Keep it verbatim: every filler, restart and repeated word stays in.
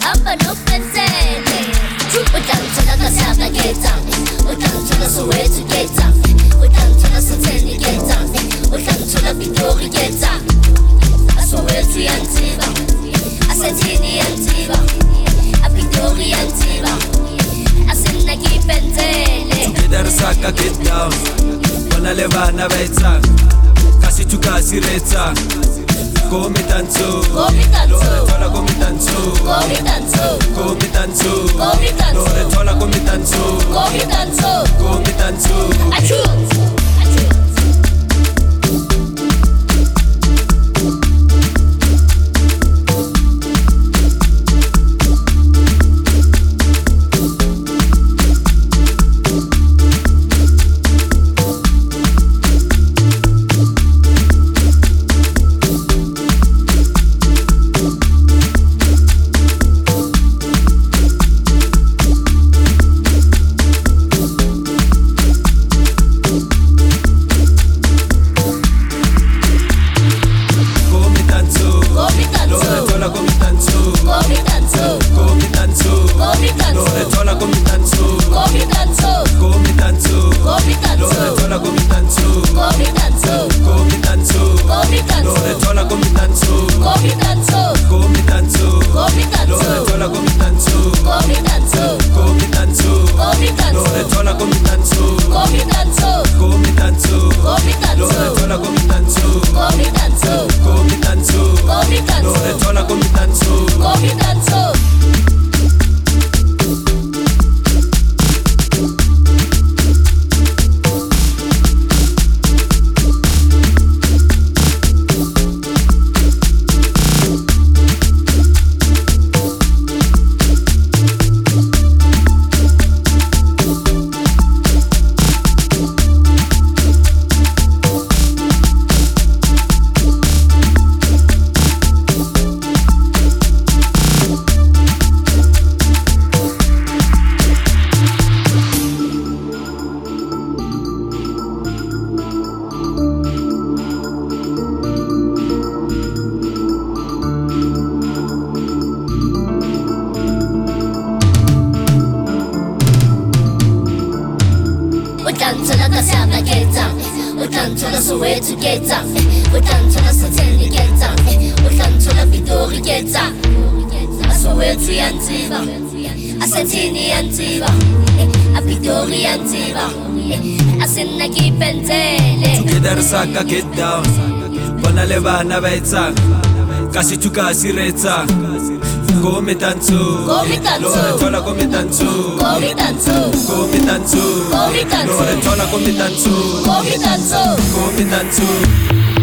hamba nopenzele utangithola kaSiyabuswa Getsa, utangithola Soweto Getsa, utangithola Sitheni Getsa, utangithola Pitori Getsa. Soweto yanziba, aSithini yanziba, aPitori yanziba, asinakipenzele. Together saka get down, bona le bana ba etsang ka sethu ka siretsa. Come tanzo, Come tanzo, lore thola come tanzo, come tanzo, come tanzo, come tanzo, lore thola come tanzo, come tanzo, come tanzo. achoo. Utangithola kaSiyabuswa Getsa, utangithola Soweto Getsa, utangithola Sitheni Getsa, utangithola Pitori Getsa. Soweto yanziba, aSithini yanziba, aPitori yanziba, asinakipenzele. Together saka get down, bona le bana ba etsang ka sethu ka siretsa. Come tanzo, Come tanzo, lore thola come tanzo, come tanzo, come tanzo, come tanzo, lore thola come tanzo, come tanzo. come tanzo.